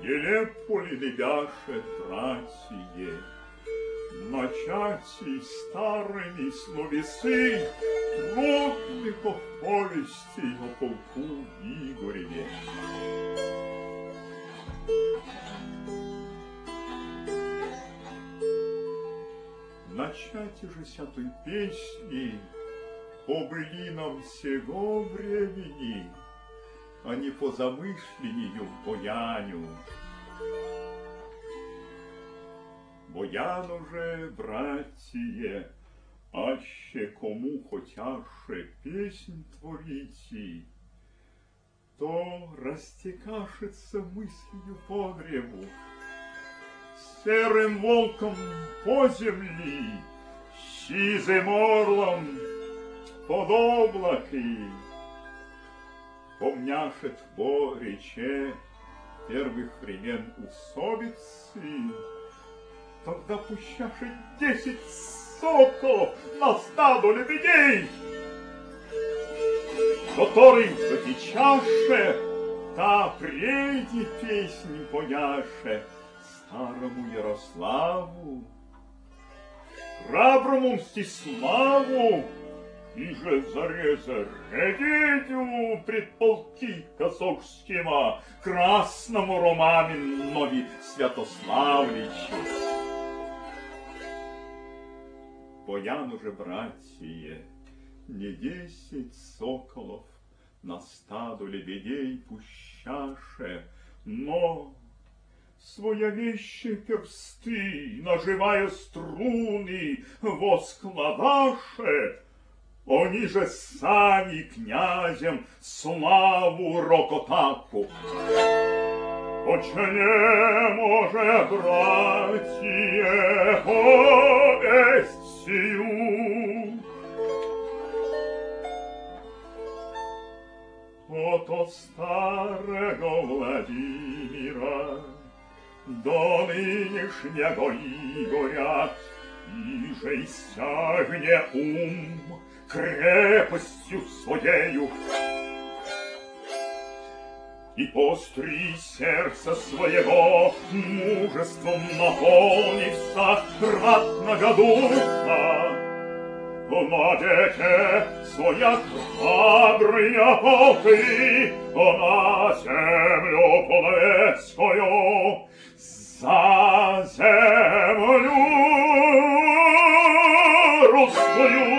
Нелепо ли бяше, братье, начать и старыми словесы трудных повестей о полку Игореве. Начать же с этой песни по блинам сего времени, а не по замышлению Бояню. Боян уже, братье, аще кому хотяше песнь творите, то растекашется мыслью по древу, серым волком по земли, сизым орлом под облаки. Помняшет по рече первых времен усобицы, тогда пущаше 10 соколов на стаду лебедей, который затечаше, та прежде песнь пояше старому Ярославу, храброму Мстиславу, и же зареза редедю пред полки Косогскима, красному Ромаминови Святославличу. Боян уже, братье, не 10 соколов на стаду лебедей пущаше, но своевещие персты, наживая струны, воскладаше, они же сами князем славу рокотаку. Отче не може, братье, повесть сию. Ото старого Владимира до нынешнего Игоря иже иссягне ум крепостью своею, и постри сердце своего мужеством наполнится ратного духа. Надете своя храбрые полки на землю полецкую, за землю русскую.